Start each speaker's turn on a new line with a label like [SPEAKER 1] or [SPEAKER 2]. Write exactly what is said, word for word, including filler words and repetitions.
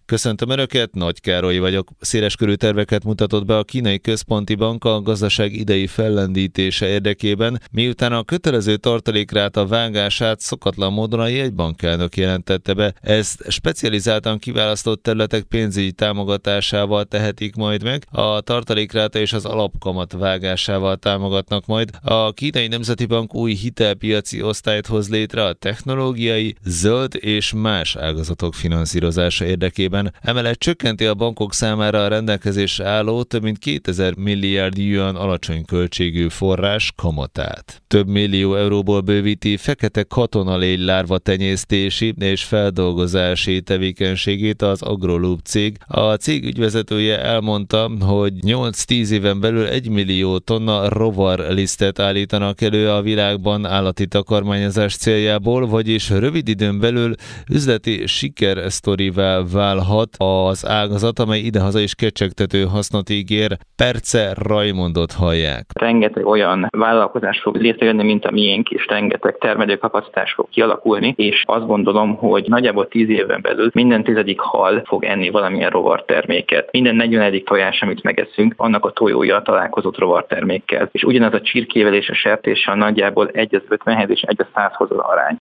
[SPEAKER 1] Köszöntöm Önöket, Nagy Károly vagyok. Széleskörű terveket mutatott be a Kínai Központi Bank a gazdaság idei fellendítése érdekében, miután a kötelező tartalékráta vágását szokatlan módon a jegybankelnök jelentette be. Ezt specializáltan kiválasztott területek pénzügyi támogatásával tehetik majd meg, a tartalékráta és az alapkamat vágásával támogatnak majd. A Kínai Nemzeti Bank új hitelpiaci osztályt hoz létre a technológiai, zöld és más ágazatok finanszírozása érdekében. Emellett csökkenti a bankok számára a rendelkezésre álló több mint kétezer milliárd yuan alacsony költségű forrás kamatát. Több millió euróból bővíti fekete katonalégy lárva tenyésztési és feldolgozási tevékenységét az Agroloop cég. A cég ügyvezetője elmondta, hogy nyolc-tíz éven belül egy millió tonna rovarlisztet állítanak elő a világban állati takarmányozás céljából, vagyis rövid időn belül üzleti sikersztorivá válhat az ágazat, amely idehaza is kecsegtető hasznot ígér. Perce Raimondot hallják.
[SPEAKER 2] Rengeteg olyan vállalkozás fog létrejönni, mint a miénk, és rengeteg termelőkapacitás fog kialakulni, és azt gondolom, hogy nagyjából tíz éven belül minden tizedik hal fog enni valamilyen rovarterméket. Minden negyvenedik tojás, amit megeszünk, annak a tojója találkozott rovartermékkel. És ugyanaz a csirkével és a sertéssel nagyjából egy az ötvenhez és egy az százhoz az arány.